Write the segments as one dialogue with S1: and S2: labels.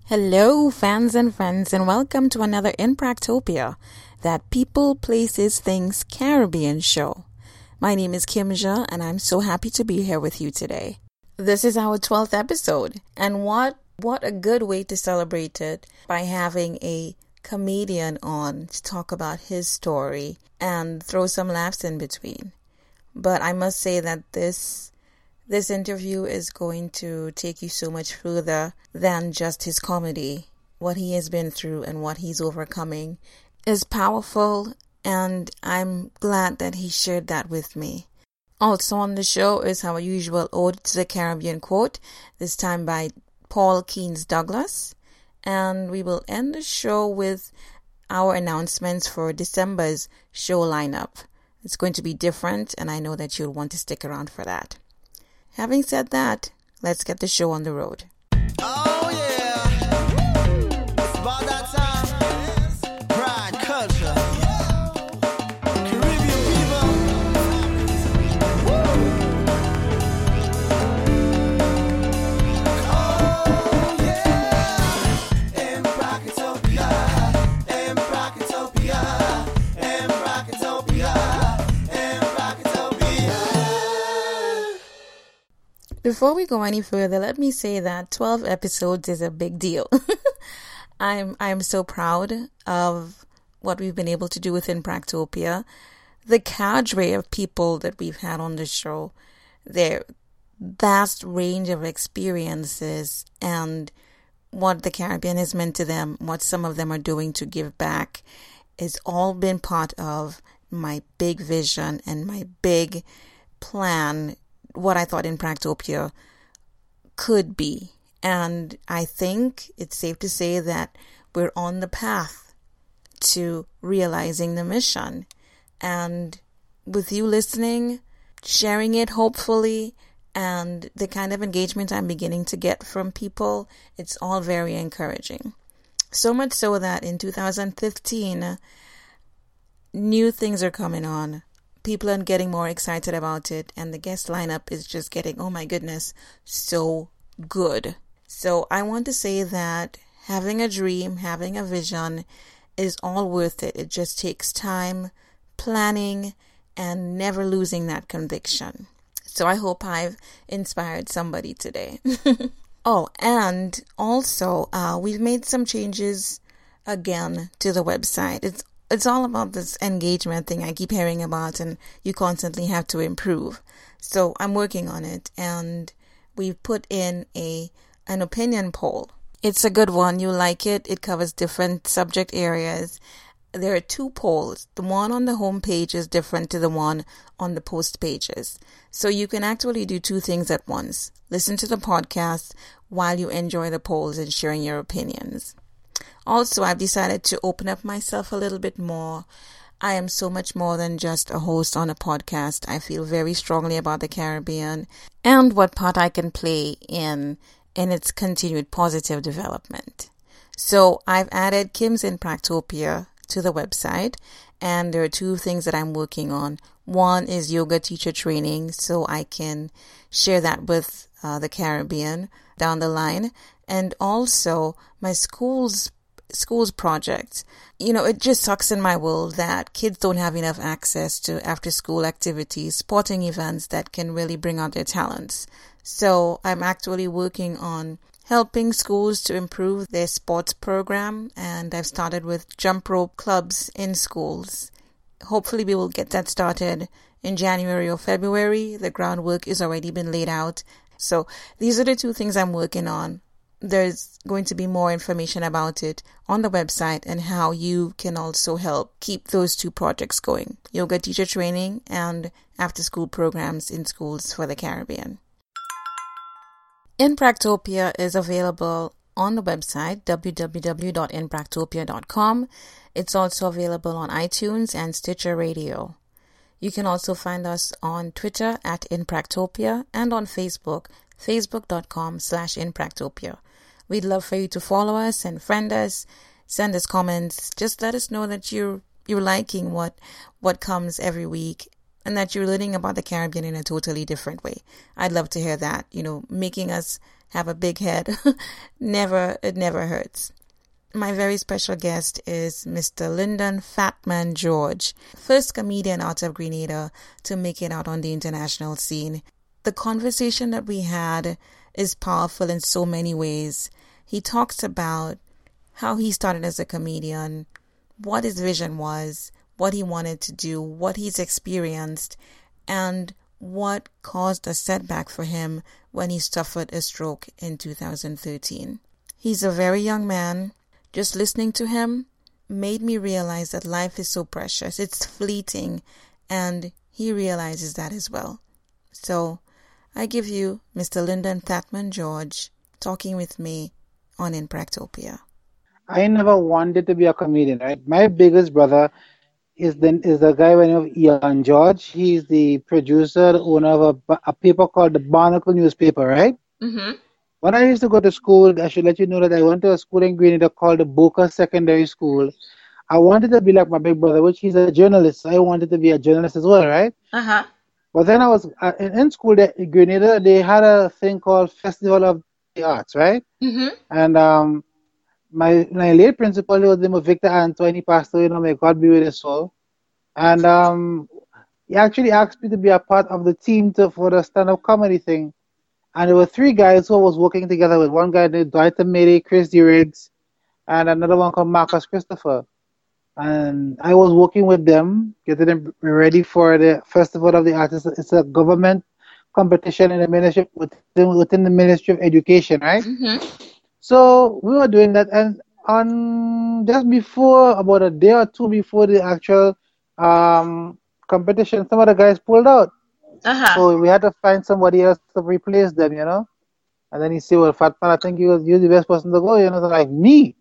S1: Hello, fans and friends, and welcome to another Impractopia, that People, Places, Things Caribbean show. My name is Kimja, and I'm so happy to be here with you today. This is our 12th episode, and what a good way to celebrate it by having a comedian on to talk about his story and throw some laughs in between. But I must say that this interview is going to take you so much further than just his comedy. What he has been through and what he's overcoming is powerful, and I'm glad that he shared that with me. Also on the show is our usual Ode to the Caribbean quote, this time by Paul Keynes Douglas. And we will end the show with our announcements for December's show lineup. It's going to be different, and I know that you'll want to stick around for that. Having said that, let's get the show on the road.
S2: Oh yeah, it's about that time. Pride, culture, Caribbean people. Oh yeah, Impractopia, Impractopia, Impractopia, Impractopia.
S1: Before we go any further, let me say that 12 episodes is a big deal. I'm so proud of what we've been able to do with Impractopia. The cadre of people that we've had on the show, their vast range of experiences and what the Caribbean has meant to them, what some of them are doing to give back, has all been part of my big vision and my big plan, what I thought Impractopia could be. And I think it's safe to say that we're on the path to realizing the mission. And with you listening, sharing it hopefully, and the kind of engagement I'm beginning to get from people, it's all very encouraging. So much so that in 2015, new things are coming on. People are getting more excited about it, and the guest lineup is just getting, oh my goodness, so good. So I want to say that having a dream, having a vision is all worth it. It just takes time, planning, and never losing that conviction. So I hope I've inspired somebody today. Oh, and also we've made some changes again to the website. It's all about this engagement thing I keep hearing about, and you constantly have to improve. So I'm working on it, and we've put in an opinion poll. It's a good one. You like it. It covers different subject areas. There are two polls. The one on the home page is different to the one on the post pages. So you can actually do two things at once. Listen to the podcast while you enjoy the polls and sharing your opinions. Also, I've decided to open up myself a little bit more. I am so much more than just a host on a podcast. I feel very strongly about the Caribbean and what part I can play in its continued positive development. So I've added Kim's Impractopia to the website, and there are two things that I'm working on. One is yoga teacher training, so I can share that with the Caribbean down the line, and also my schools project. You know, it just sucks in my world that kids don't have enough access to after school activities, sporting events that can really bring out their talents. So I'm actually working on helping schools to improve their sports program, and I've started with jump rope clubs in schools. Hopefully we will get that started in January or February. The groundwork is already been laid out. So these are the two things I'm working on. There's going to be more information about it on the website and how you can also help keep those two projects going. Yoga teacher training and after-school programs in schools for the Caribbean. Impractopia is available on the website www.impractopia.com. It's also available on iTunes and Stitcher Radio. You can also find us on Twitter at Impractopia and on Facebook, facebook.com/Impractopia. We'd love for you to follow us and friend us, send us comments. Just let us know that you're liking what comes every week and that you're learning about the Caribbean in a totally different way. I'd love to hear that, making us have a big head. It never hurts. My very special guest is Mr. Lyndon Fatman George, first comedian out of Grenada to make it out on the international scene. The conversation that we had is powerful in so many ways. He talks about how he started as a comedian, what his vision was, what he wanted to do, what he's experienced, and what caused a setback for him when he suffered a stroke in 2013. He's a very young man. Just listening to him made me realize that life is so precious. It's fleeting, and he realizes that as well. So I give you Mr. Lyndon Fatman George talking with me on Impractopia.
S3: I never wanted to be a comedian, right? My biggest brother is the guy by the name of Ian George. He's the producer, the owner of a paper called the Barnacle newspaper, right?
S1: Mm-hmm.
S3: When I used to go to school, I should let you know that I went to a school in Grenada called the Boca Secondary School. I wanted to be like my big brother, which he's a journalist. So I wanted to be a journalist as well, right?
S1: Uh-huh.
S3: But then I was in school in Grenada. They had a thing called Festival of the Arts, right?
S1: Mm-hmm.
S3: And my late principal, he was the name of Victor Antoine, he passed away, may God be with his soul. And he actually asked me to be a part of the team for the stand-up comedy thing. And there were three guys who I was working together with. One guy named Dwight Amiri, Chris Riggs, and another one called Marcus Christopher. And I was working with them, getting them ready for the Festival of the Arts. It's a government competition in the ministry within the Ministry of Education, right?
S1: Mm-hmm.
S3: So we were doing that, and on just before, about a day or two before the actual competition, some of the guys pulled out.
S1: Uh-huh.
S3: So we had to find somebody else to replace them, And then he said, "Well, Fatman, I think you're the best person to go." So like me,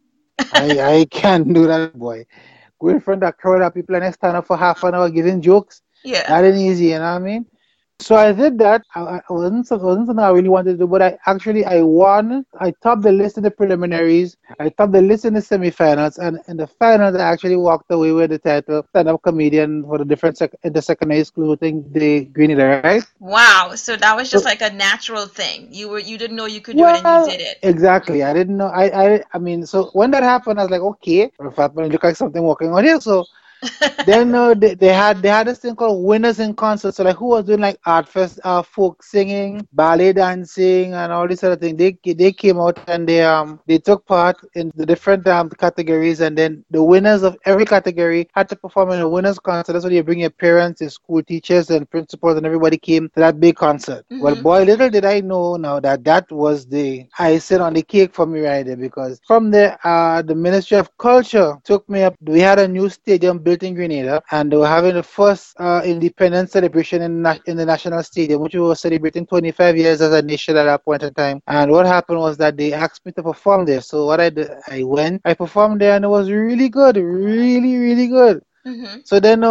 S3: I can't do that, boy. Go in front of a crowd of people and I stand up for half an hour giving jokes.
S1: Yeah.
S3: That ain't easy, you know what I mean? So I did that. I wasn't something I really wanted to do, but I won. I topped the list in the preliminaries. I topped the list in the semifinals, and in the finals, I actually walked away with the title stand-up comedian for the different in the secondary school within the Grenada, right?
S1: Wow. So that was just like a natural thing. You didn't know you could do it, and you did it.
S3: Exactly. I didn't know. I mean, so when that happened, I was like, okay, Fatman, look like something working on here. So then they had this thing called winners in concert. So like who was doing like art fest, folk singing, ballet dancing, and all this other thing. They came out and they took part in the different categories, and then the winners of every category had to perform in a winners concert. That's why you bring your parents, your school teachers, and principals, and everybody came to that big concert.
S1: Mm-hmm.
S3: Well, boy, little did I know now that was the icing on the cake for me right there, because from there, the Ministry of Culture took me up. We had a new stadium built in Grenada, and they were having the first independence celebration in the National Stadium, which we were celebrating 25 years as a nation at that point in time. And what happened was that they asked me to perform there. So what I did, I performed there, and it was really good, really, really good.
S1: Mm-hmm.
S3: So then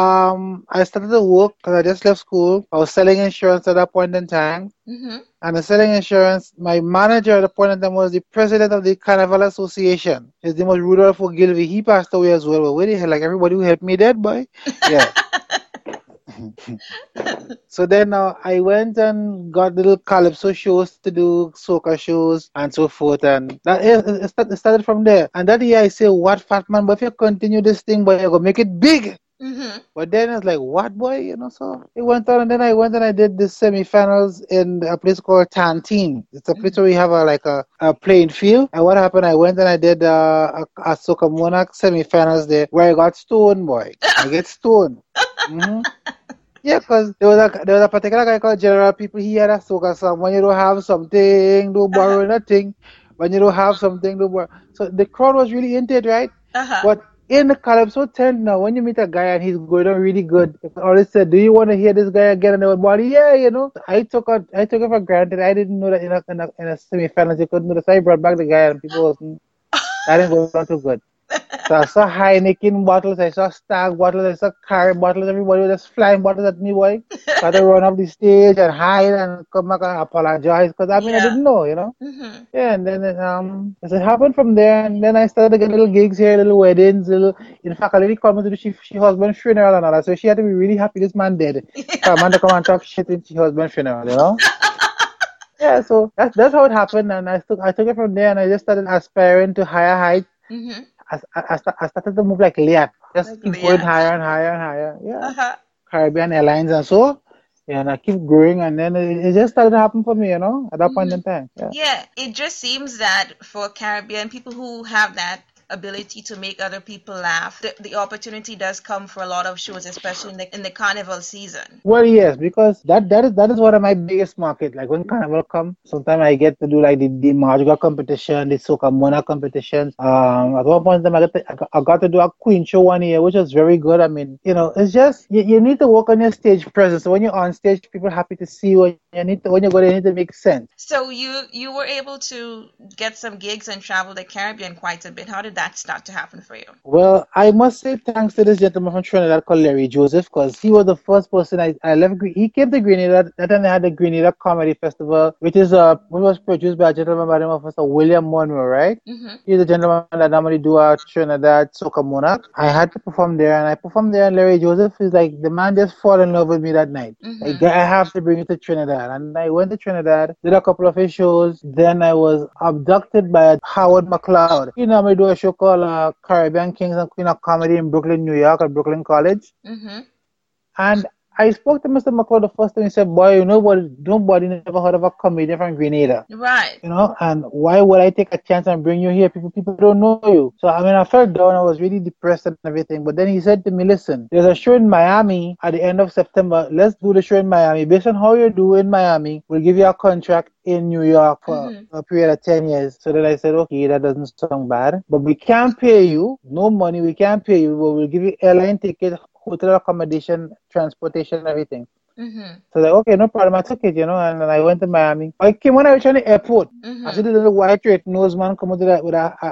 S3: I started to work because I just left school. I was selling insurance at that point in time.
S1: Mm-hmm.
S3: And the selling insurance, my manager at the point in time was the president of the Carnival Association. His name was Rudolph Ogilvy. He passed away as well. But where the hell, like everybody who helped me dead, boy. Yeah. So then I went and got little calypso shows to do, soca shows, and so forth. And it started from there. And that year I say, what, Fatman, but if you continue this thing, boy, you're going to make it big.
S1: Mm-hmm.
S3: But then it's like, what, boy? So it went on, and then I went and I did the semifinals in a place called Tantine. It's a place where we have a playing field. And what happened, I went and I did a Soca Monarch semifinals there, where I got stoned, boy. I get stoned. Mm-hmm. Yeah, because there was a particular guy called General People. He had a soca song. When you don't have something, don't borrow nothing. When you don't have something, don't borrow. So the crowd was really into it, right?
S1: Uh-huh.
S3: But in the Calypso tent now, when you meet a guy and he's going on really good, if I always said, "Do you want to hear this guy again?" And everybody, yeah, I took it for granted. I didn't know that in a semi-finals you couldn't do this. I brought back the guy and people wasn't. That didn't go down too good. So I saw Heineken bottles, I saw Stag bottles, I saw Carrot bottles, everybody was just flying bottles at me, boy. So I had to run off the stage and hide and come back and apologize, because I didn't know,
S1: Mm-hmm.
S3: Yeah, and then it happened from there, and then I started to get little gigs here, little weddings, in fact, a lady called me to do she husband's funeral and all that, so she had to be really happy this man dead. So a man to come and talk shit in her husband's funeral, Yeah, so that's how it happened, and I took it from there, and I just started aspiring to higher heights.
S1: Mm-hmm.
S3: I started to move like Leah, just
S1: Like
S3: keep going
S1: Leah.
S3: higher and higher and higher. Yeah,
S1: Uh-huh.
S3: Caribbean Airlines and so, yeah, and I keep growing, and then it just started to happen for me, at that point
S1: Mm-hmm.
S3: in time. Yeah.
S1: Yeah, it just seems that for Caribbean people who have that ability to make other people laugh, the opportunity does come for a lot of shows, especially in the carnival season.
S3: Well, yes, because that is one of my biggest market. Like when Carnival come, sometimes I get to do like the Mardiga competition, the Soca Mona competitions. At one point in time, I got to do a Queen show one year, which was very good. I mean, it's just you need to work on your stage presence. So when you're on stage, people are happy to see you. When you go there, you need to make sense.
S1: So you were able to get some gigs and travel the Caribbean quite a bit. How did that start to happen for you?
S3: Well, I must say thanks to this gentleman from Trinidad called Larry Joseph, because he was the first person I left. He came to Grenada. That time they had the Grenada Comedy Festival, which was produced by a gentleman by the name of Mr. William Monroe, right?
S1: Mm-hmm.
S3: He's the gentleman that normally do a Trinidad Soca Monarch. I had to perform there, and I performed there, and Larry Joseph is like, the man just fall in love with me that night. Like,
S1: Mm-hmm.
S3: I have to bring you to Trinidad. And I went to Trinidad, did a couple of his shows. Then I was abducted by Howard McLeod. He normally do a show called Caribbean Kings and Queen of Comedy in Brooklyn, New York at Brooklyn College.
S1: Mm-hmm.
S3: And I spoke to Mr. McLeod the first time. He said, "Boy, nobody never heard of a comedian from Grenada.
S1: Right.
S3: And why would I take a chance and bring you here? People don't know you." So I mean, I felt down. I was really depressed and everything. But then he said to me, "Listen, there's a show in Miami at the end of September. Let's do the show in Miami. Based on how you do in Miami, we'll give you a contract in New York for
S1: Mm-hmm.
S3: a period of 10 years." So then I said, "Okay, that doesn't sound bad. But we can't pay you. No money. We can't pay you. But we'll give you airline ticket, hotel accommodation, transportation, everything."
S1: Mm-hmm.
S3: So like, okay, no problem. I took it, and then I went to Miami. When I reached the airport, I see
S1: Mm-hmm.
S3: the little white red nose man come out with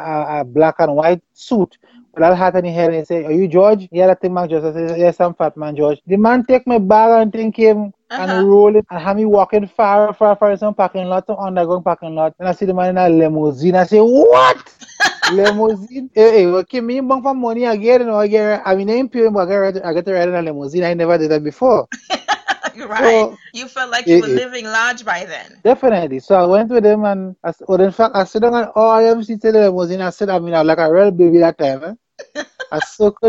S3: a black and white suit with that hat on his head, and he said, "Are you George?" "Yeah, that thing, man, George." I said, "Yes, I'm Fat Man George." The man take my bag and thing came and
S1: Uh-huh.
S3: roll it and have me walking far in some parking lot, some underground parking lot. And I see the man in a limousine. I say, "What? Limousine? Okay, me bang for money again, I mean, I ain't paying, but I get to ride in a limousine. I never did that before."
S1: Right.
S3: So,
S1: You felt like you
S3: eh,
S1: were
S3: eh,
S1: living large by then.
S3: definitely. So I went with him, and in fact, I sit down and all I am seated in the limousine. I was like a real baby that time. I circled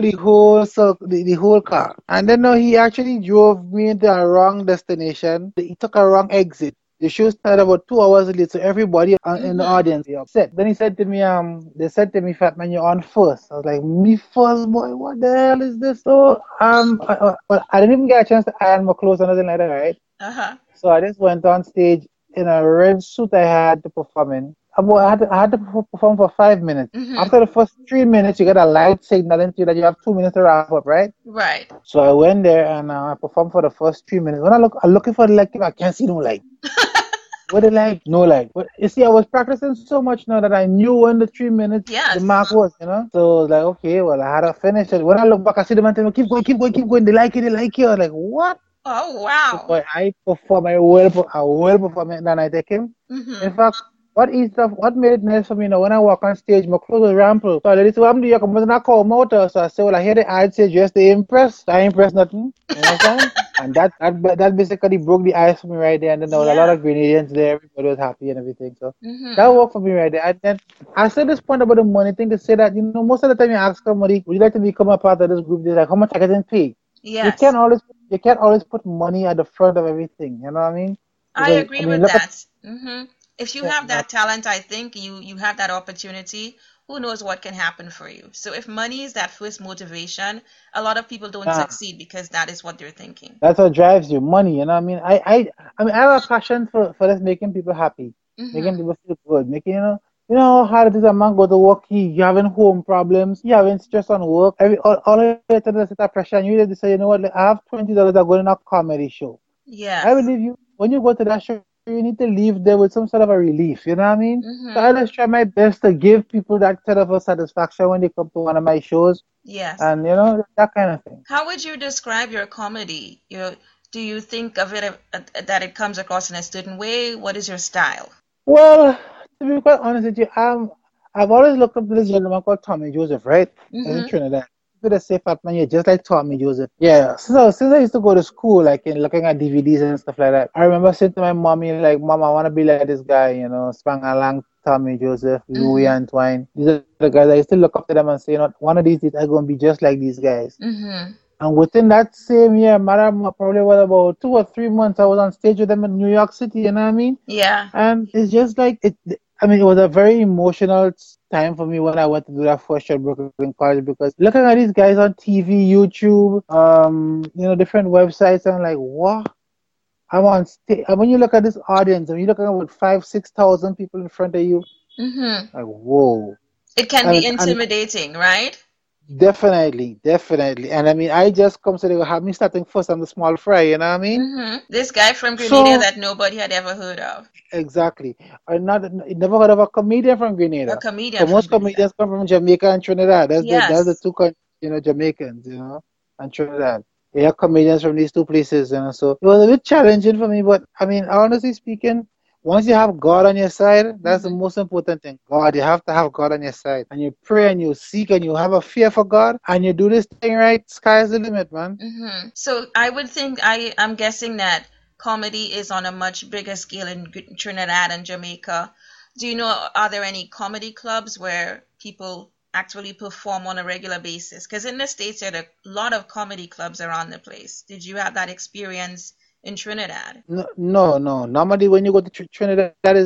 S3: the whole car. And then no, he actually drove me into a wrong destination. He took a wrong exit. The show started about 2 hours late, so everybody in the
S1: Mm-hmm.
S3: audience was upset. Then he said to me, they said to me, "Fat Man, you're on first." I was like, "Me first, boy? What the hell is this?" So but I didn't even get a chance to iron my clothes or nothing like that, right?
S1: Uh-huh.
S3: So I just went on stage in a red suit I had to perform in. I had to perform for 5 minutes.
S1: Mm-hmm.
S3: After the first 3 minutes, you get a light signal into you that you have 2 minutes to wrap up, right?
S1: Right.
S3: So I went there and I performed for the first 3 minutes. When I'm looking for the light, I can't see no light. What the light? No light. But you see, I was practicing so much now that I knew when the 3 minutes the
S1: Yes.
S3: mark was. So I was like, okay, well, I had to finish it. When I look back, I see the man telling me, "Keep going, keep going, keep going. They like it, they like it." I was like, what?
S1: Oh, wow.
S3: Boy, I perform, I will perform it, and I take him.
S1: Mm-hmm.
S3: In fact, what made it nice for me, when I walk on stage, my clothes was rample. So I lady said, "What do you come and I call motor?" So I said, "Well, I hear the ad say just to impress. I impress nothing." You understand? And that basically broke the ice for me right there. And then there was a lot
S1: Yeah.
S3: of Grenadians there. Everybody was happy and everything. So that
S1: Mm-hmm.
S3: worked for me right there. And then I said this point about the money thing to say that, most of the time you ask somebody, "Would you like to become a part of this group?" They're like, "How much I getting paid?" You
S1: Yes.
S3: can't always you can't always put money at the front of everything. You know what I mean?
S1: I
S3: Because I
S1: agree
S3: mean,
S1: with
S3: look at
S1: that. If you have that talent, I think you have that opportunity. Who knows what can happen for you? So if money is that first motivation, a lot of people don't
S3: nah,
S1: succeed because that is what they're thinking.
S3: that's what drives you, money. You know what I mean? I have a passion for this making people happy, making
S1: Mm-hmm.
S3: people feel good, making how hard it is a man go to work, you having home problems, you having stress on work, all of it is a pressure, and you just say, "You know what, like, I have $20 I'm going in a comedy show." I
S1: Yes.
S3: believe you. When you go to that show, you need to leave there with some sort of a relief. You know what I mean? So
S1: Mm-hmm.
S3: I just try my best to give people that sort of a satisfaction when they come to one of my shows,
S1: Yes.
S3: and that kind of thing.
S1: How would you describe your comedy? Do you think of it that it comes across in a certain way? What is your style?
S3: Well, to be quite honest with you, I've always looked up to this gentleman called Tommy Joseph, right? In
S1: Mm-hmm.
S3: Trinidad. people say, Fatman, you're just like Tommy Joseph. Yeah. So since I used to go to school, like in looking at DVDs and stuff like that, I remember saying to my mommy, like, Mom, I want to be like this guy, Spang Alang, Tommy Joseph, Louis Antoine. These are the guys I used to look up to them and say, one of these days I'm going to be just like these guys. And within that same year, madam, probably was about 2 or 3 months, I was on stage with them in New York City, you know what I mean?
S1: Yeah.
S3: And it's just like, it was a very emotional time for me when I went to do that first show at Brooklyn College, because looking at these guys on TV, YouTube, different websites, I'm like, what? I'm on stage. And when you look at this audience, and you're looking at about 5,000-6,000 people in front of you, like, whoa.
S1: It can be intimidating, right?
S3: Definitely. And I just come so they will have me starting first on the small fry, you know what I mean?
S1: This guy from Grenada that nobody had ever heard of.
S3: Exactly. I never heard of a comedian from Grenada.
S1: A comedian
S3: So most
S1: from
S3: comedians come from Jamaica and Trinidad. That's
S1: Yes.
S3: the two countries, Jamaicans, and Trinidad. Yeah, comedians from these two places, so it was a bit challenging for me, but honestly speaking, once you have God on your side, that's the most important thing. God, you have to have God on your side. And you pray and you seek and you have a fear for God and you do this thing right, sky's the limit, man.
S1: So I would think, I'm guessing that comedy is on a much bigger scale in Trinidad and Jamaica. Do you know, are there any comedy clubs where people actually perform on a regular basis? Because in the States, there are a lot of comedy clubs around the place. Did you have that experience in Trinidad?
S3: No. Normally, when you go to Trinidad, that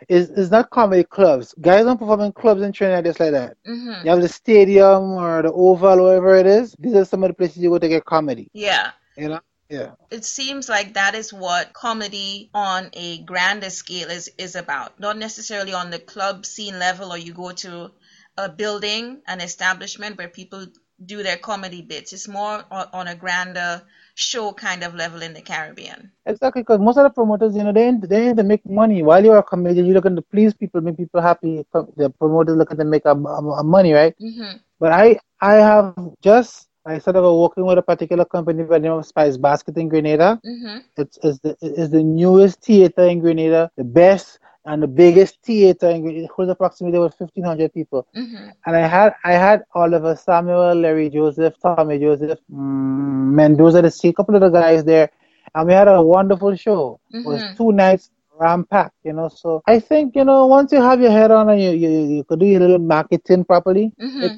S3: is not comedy clubs. Guys don't perform in clubs in Trinidad just like that. You have the stadium or the Oval, wherever it is. These are some of the places you go to get comedy.
S1: Yeah.
S3: Yeah.
S1: It seems like that is what comedy on a grander scale is about. Not necessarily on the club scene level, or you go to a building, an establishment where people do their comedy bits. It's more on a grander show kind of level in the Caribbean.
S3: Exactly, because most of the promoters, they need to make money. While you're a comedian, you're looking to please people, make people happy. The promoters looking to make a money, right? But I have I started working with a particular company by the name of Spice Basket in Grenada. It's the newest theater in Grenada, the best and the biggest theater in Grenada. It holds approximately over 1,500 people. And I had Oliver Samuel, Larry Joseph, Tommy Joseph, Mendoza, a couple of the guys there, and we had a wonderful show. It was 2 nights ram-packed, so I think, once you have your head on and you could do your little marketing properly,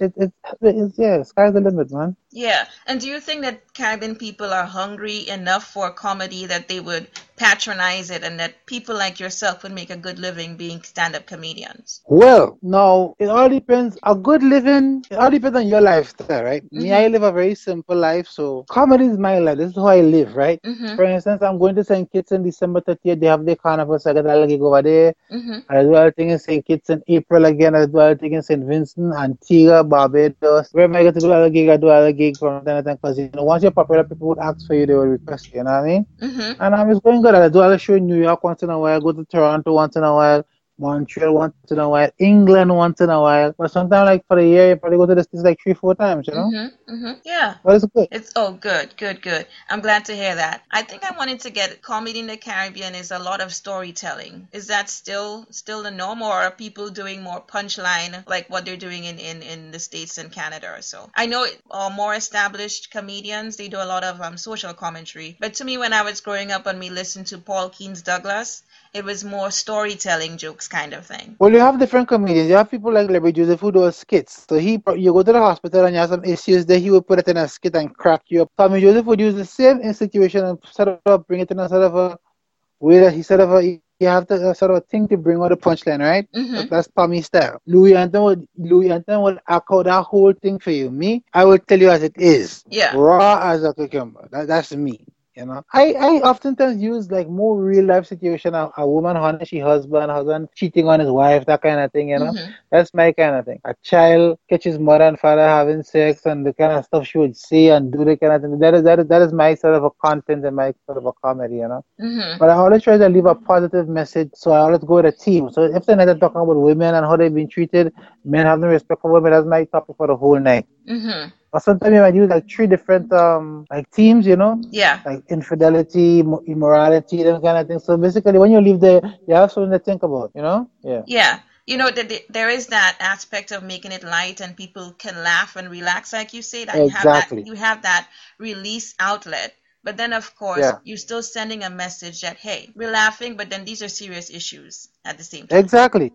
S3: it's sky's the limit, man.
S1: Yeah. And do you think that Caribbean people are hungry enough for comedy that they would patronize it, and that people like yourself would make a good living being stand-up comedians?
S3: Well, now, it all depends. A good living, it all depends on your lifestyle, right? Me, I live a very simple life, so comedy is my life. This is how I live, right? For instance, I'm going to St. Kitts in December 30th. They have their carnival, so I get a gig over there. I do a thing in St. Kitts in April again. I do a thing in St. Vincent, Antigua, Barbados. Wherever I get to do a gig, I do a gig from time to time, because once you're popular, people would ask for you, they would request you, you know what I mean? And it's going good. I do a show in New York once in a while, go to Toronto once in a while, Montreal once in a while, England once in a while. But sometimes, like for a year, you probably go to the States like 3-4 times,
S1: Yeah.
S3: But it's good.
S1: It's good. I'm glad to hear that. I think I wanted to get comedy in the Caribbean is a lot of storytelling. Is that still the norm, or are people doing more punchline like what they're doing in the States and Canada or so? I know more established comedians, they do a lot of social commentary. But to me, when I was growing up and we listened to Paul Keynes Douglas, it was more storytelling jokes kind of thing.
S3: Well, you have different comedians. You have people like Larry Joseph who do skits. So you go to the hospital and you have some issues there, he would put it in a skit and crack you up. Tommy Joseph would use the same situation and sort of bring it in a sort of a way that you have to sort of a thing to bring out the punchline, right? That's Tommy style. Louis Anton would act out that whole thing for you. Me, I will tell you as it is.
S1: Yeah.
S3: Raw as a cucumber. That's me. I oftentimes use like more real life situation. A woman honest she husband cheating on his wife, that kind of thing, That's my kind of thing. A child catches mother and father having sex and the kind of stuff she would say and do the kind of thing. That is my sort of a content and my sort of a comedy, But I always try to leave a positive message, so I always go with a team. So if the night I'm talking about women and how they've been treated, men have no respect for women, that's my topic for the whole night. Or sometimes I might use like 3 different like themes,
S1: Yeah.
S3: like infidelity, immorality, that kind of thing. So basically, when you leave there, you have something to think about, Yeah.
S1: Yeah. there is that aspect of making it light and people can laugh and relax, like you say, that
S3: Exactly.
S1: you have that release outlet. But then, of course,
S3: Yeah.
S1: you're still sending a message that, hey, we're laughing, but then these are serious issues at the same time.
S3: Exactly.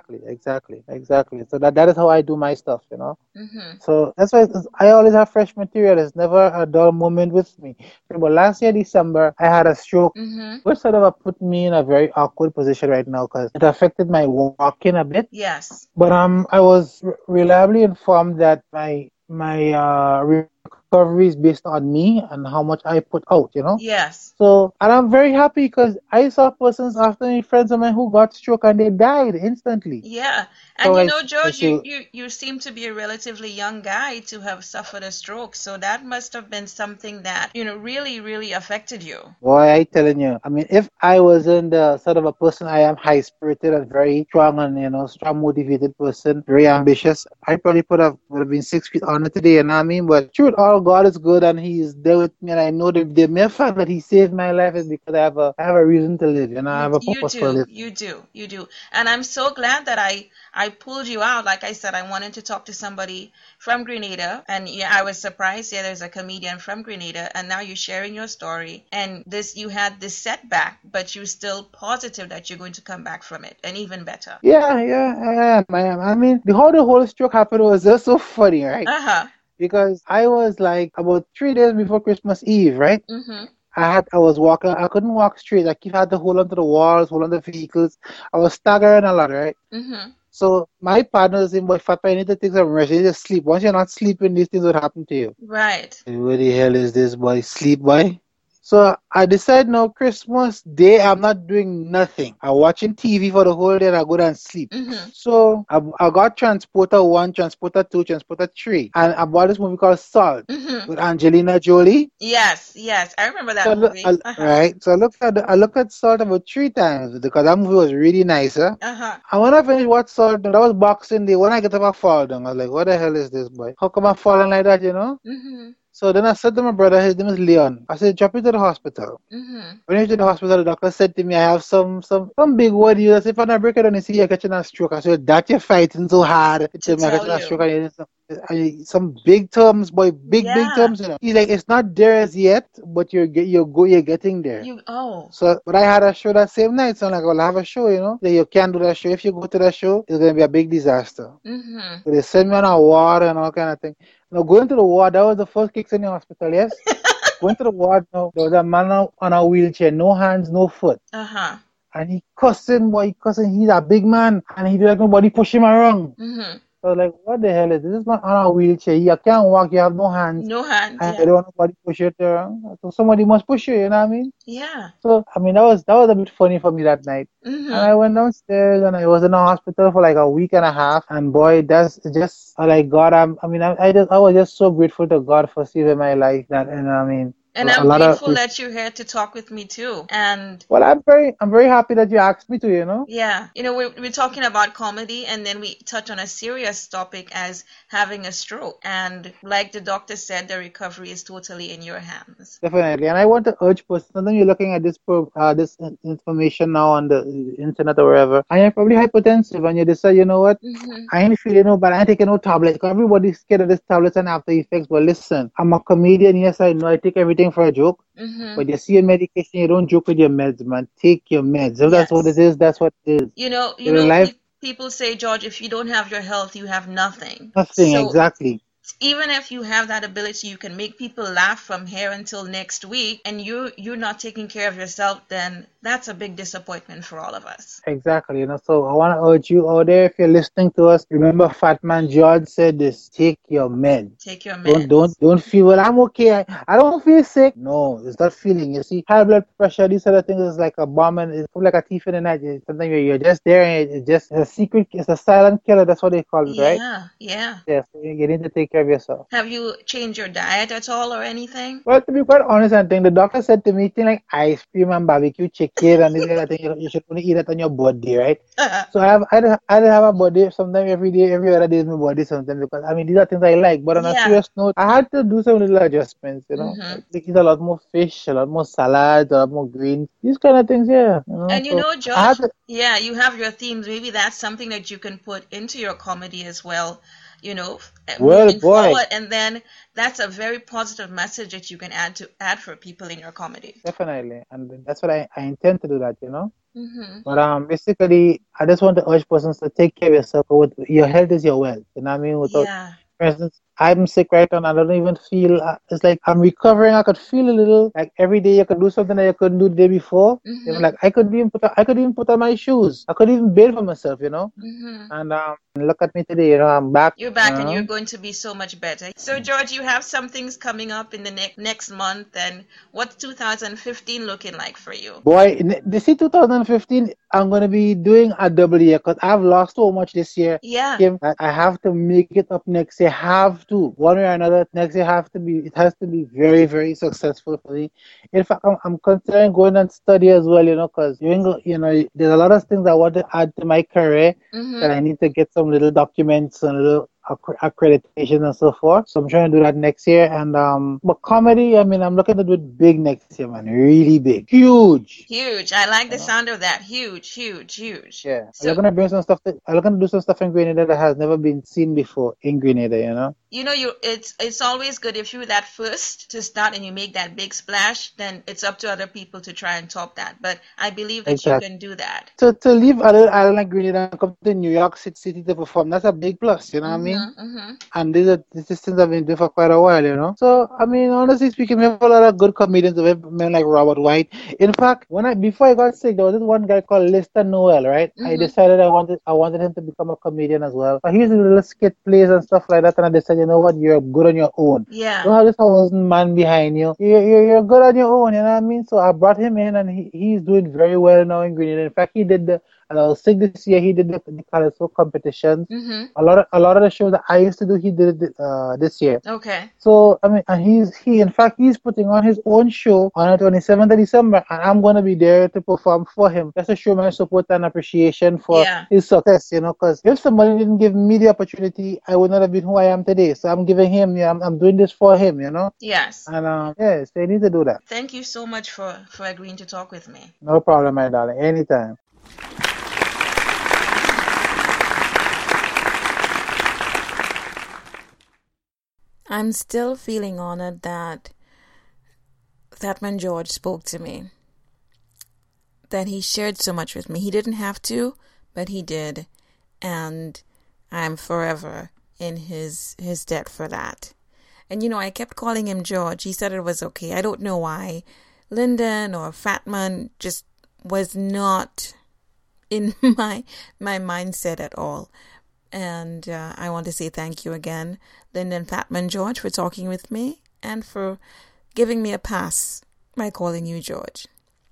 S3: So that is how I do my stuff,
S1: Mm-hmm.
S3: So that's why I always have fresh material. It's never a dull moment with me. But last year, December, I had a stroke,
S1: Mm-hmm.
S3: which sort of put me in a very awkward position right now because it affected my walking a bit.
S1: Yes.
S3: But I was reliably informed that my recovery is based on me and how much I put out,
S1: Yes.
S3: So, and I'm very happy because I saw persons after me, friends of mine who got stroke and they died instantly.
S1: Yeah.
S3: So
S1: And
S3: I
S1: George,
S3: say,
S1: you seem to be a relatively young guy to have suffered a stroke. So that must have been something that, really, really affected you.
S3: boy, I telling you, I mean, if I wasn't the sort of a person I am, high spirited and very strong and strong motivated person, very ambitious, I probably would have been 6 feet under today, you know what I mean? But truth, all God is good and He is there with me, and I know the mere fact that He saved my life is because I have a reason to live, I have a
S1: You
S3: purpose for
S1: do,
S3: living.
S1: you do. And I'm so glad that I pulled you out. Like I said, I wanted to talk to somebody from Grenada, and yeah, I was surprised. Yeah, there's a comedian from Grenada, and now you're sharing your story. And you had this setback, but you're still positive that you're going to come back from it, and even better.
S3: Yeah, I am. I mean, how the whole stroke happened was just so funny, right?
S1: Uh-huh.
S3: Because I was like about 3 days before Christmas Eve, right?
S1: Mm-hmm.
S3: I was walking, I couldn't walk straight. I had to hold onto the walls, hold onto the vehicles. I was staggering a lot, right?
S1: Mm-hmm.
S3: So my partner was saying, boy, Papa, I need to take some rest. You need to sleep. Once you're not sleeping, these things would happen to you.
S1: Right.
S3: Where the hell is this boy? Sleep, boy? So I decided now Christmas Day I'm not doing nothing. I'm watching TV for the whole day and I go down and sleep.
S1: Mm-hmm.
S3: So I got Transporter 1, Transporter 2, Transporter 3. And I bought this movie called Salt
S1: Mm-hmm.
S3: with Angelina Jolie.
S1: Yes, I remember that
S3: So
S1: movie.
S3: right. So I looked at Salt about 3 times because that movie was really nice, huh?
S1: Uh-huh.
S3: And when I finished watching Salt, that was Boxing Day. When I get up, I fall down. I was like, what the hell is this, boy? How come I'm falling like that,
S1: Mm-hmm.
S3: So then I said to my brother, his name is Leon. I said, drop it to the hospital.
S1: Mm-hmm.
S3: When I went to the hospital, the doctor said to me, I have some big word. You said, if I not break it down, you see you're catching a stroke. I said, that you're fighting so hard.
S1: To
S3: Me, I'm
S1: tell
S3: catching a
S1: you.
S3: stroke. And some big terms, boy, big
S1: Yeah.
S3: terms. He's like, it's not there as yet, but you're getting there.
S1: Oh.
S3: So, but I had a show that same night, so I'm like, well, I have a show, Then you can't do that show. If you go to that show, it's gonna be a big disaster.
S1: Mm-hmm.
S3: So they send me on a ward and all kind of thing. Now going to the ward, that was the first kicks in the hospital, yes? Going to the ward now, there was a man on a wheelchair, no hands, no foot.
S1: Uh-huh.
S3: And he cussing, boy, cussing. He's a big man. And he like nobody push him around.
S1: Mm-hmm.
S3: So I was like, what the hell is this? This man on a wheelchair. You can't walk, you have no hands.
S1: No hands,
S3: And
S1: yeah.
S3: you don't want nobody push you around. So somebody must push you, you know what I mean?
S1: Yeah.
S3: So I mean that was a bit funny for me that night.
S1: Mm-hmm.
S3: And I went downstairs and I was in the hospital for like a week and a half. And boy, that's just like God. I was just so grateful to God for saving my life.
S1: And
S3: a
S1: I'm
S3: lot of
S1: grateful that you're here to talk with me too. And
S3: well, I'm very happy that you asked me to.
S1: yeah, we're talking about comedy, and then we touch on a serious topic as having a stroke. And like the doctor said, the recovery is totally in your hands.
S3: Definitely, and I want to urge persons. Sometimes you're looking at this information now on the internet or wherever, and you're probably hypertensive, and you decide, you know what,
S1: Mm-hmm.
S3: I ain't feeling no bad. I ain't taking no tablets. Because everybody's scared of this tablets and after effects. But listen, I'm a comedian. Yes, I know I take everything for a joke.
S1: Mm-hmm.
S3: But you see your medication, you don't joke with your meds, man. Take your meds. If that's what it is, that's what it is. Life,
S1: People say, George, if you don't have your health, you have nothing.
S3: nothing,
S1: So
S3: exactly.
S1: even if you have that ability, you can make people laugh from here until next week, and you're not taking care of yourself, then that's a big disappointment for all of us.
S3: Exactly, So I want to urge you out there, if you're listening to us, remember Fat Man George said this: take your meds.
S1: Take your meds.
S3: Don't feel, well, I'm okay. I don't feel sick. No, it's not feeling. You see, high blood pressure, these other things is like a bomb, and it's like a thief in the night. Sometimes you're just there, and it's just a secret. It's a silent killer. That's what they call it, right?
S1: Yeah.
S3: Yes, you need to take care care of yourself.
S1: Have you changed your diet at all or anything?
S3: Well, to be quite honest, I think the doctor said to me, things like ice cream and barbecue chicken and this kind of thing, you should only eat it on your birthday, right? So I have a birthday sometime every day, every other day is my birthday sometimes because I mean these are things I like. But on a
S1: Yeah.
S3: serious note, I had to do some little adjustments,
S1: Mhm.
S3: Like eat a lot more fish, a lot more salads, a lot more greens, these kind of things, yeah.
S1: And you
S3: So
S1: know,
S3: I had
S1: George,
S3: to,
S1: yeah, you have your themes. Maybe that's something that you can put into your comedy as well,
S3: well,
S1: moving
S3: boy,
S1: forward. And then that's a very positive message that you can add for people in your comedy.
S3: definitely, and that's what I intend to do that.
S1: Mm-hmm.
S3: But basically, I just want to urge persons to take care of yourself. Your health is your wealth. You know what I mean? Without,
S1: Yeah.
S3: for instance, I'm sick right now, and I don't even feel. It's like I'm recovering. I could feel a little. Like every day, you could do something that you couldn't do the day before.
S1: Mm-hmm.
S3: Like I could even put on my shoes. I could even bathe for myself.
S1: Mm-hmm.
S3: And look at me today. I'm back.
S1: You're back and you're going to be so much better. So, George, you have some things coming up in the next month. And what's 2015 looking like for you?
S3: Boy, this year 2015, I'm gonna be doing a double year because I've lost so much this year.
S1: Yeah.
S3: Kim, that I have to make it up next year. Have to, one way or another. Next year it has to be very, very successful for me. In fact, I'm considering going and study as well. Because there's a lot of things I want to add to my career
S1: Mm-hmm.
S3: that I need to get some little documents and little accreditation and so forth. So I'm trying to do that next year. And but comedy, I mean, I'm looking to do it big next year, man. Really big, huge.
S1: Huge. I like the sound of that. Huge, huge, huge.
S3: Yeah.
S1: So,
S3: I'm looking to bring some stuff. I'm looking to do some stuff in Grenada that has never been seen before in Grenada.
S1: it's always good if you're that first to start and you make that big splash, then it's up to other people to try and top that. But I believe that
S3: Exactly.
S1: you can do that.
S3: To leave a little island like Grenada and come to New York City to perform, that's a big plus. You know what I mean?
S1: Mm-hmm.
S3: And these are things I've been doing for quite a while. So, I mean, honestly speaking, we have a lot of good comedians, we have men like Robert White. In fact, before I got sick, there was this one guy called Lister Noel, right? I decided I wanted him to become a comedian as well. But he used to do little skit plays and stuff like that, and I decided, you know what, you're good on your own.
S1: Yeah.
S3: Don't have this 1,000 man behind you. You're good on your own, you know what I mean? So I brought him in, and he's doing very well now in Grenada. In fact, he did and I was sick this year. He did the Calypso competitions.
S1: Mm-hmm.
S3: A lot of the shows that I used to do, he did it this year.
S1: Okay.
S3: So I mean, and he's putting on his own show on the 27th of December, and I'm gonna be there to perform for him, just to show my support and appreciation for his success. Because if somebody didn't give me the opportunity, I would not have been who I am today. So I'm giving him, I'm doing this for him.
S1: Yes.
S3: And so you need to do that.
S1: Thank you so much for agreeing to talk with me.
S3: No problem, my darling. Anytime.
S1: I'm still feeling honored that Fatman George spoke to me, that he shared so much with me. He didn't have to, but he did, and I'm forever in his debt for that. And I kept calling him George. He said it was okay. I don't know why. Lyndon or Fatman just was not in my mindset at all. And I want to say thank you again, Lyndon Fatman George, for talking with me and for giving me a pass by calling you George.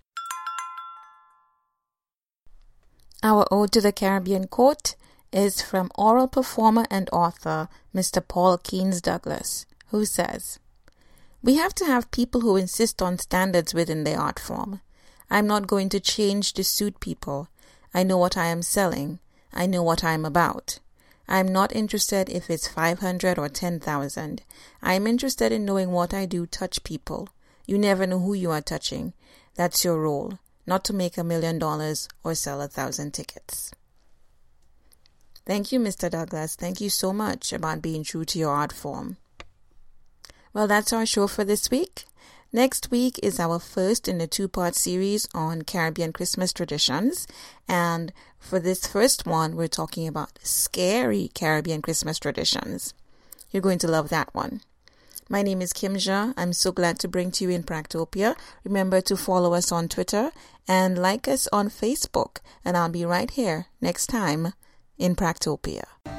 S1: Our Ode to the Caribbean quote is from oral performer and author Mr. Paul Keynes Douglas, who says, "We have to have people who insist on standards within their art form. I'm not going to change to suit people. I know what I am selling. I know what I'm about. I'm not interested if it's 500 or 10,000. I'm interested in knowing what I do touch people. You never know who you are touching. That's your role, not to make $1 million or sell 1,000 tickets." Thank you, Mr. Douglas. Thank you so much about being true to your art form. Well, that's our show for this week. Next week is our first in a 2-part series on Caribbean Christmas traditions. And for this first one, we're talking about scary Caribbean Christmas traditions. You're going to love that one. My name is Kim Jha. I'm so glad to bring to you in Practopia. Remember to follow us on Twitter and like us on Facebook. And I'll be right here next time in Practopia.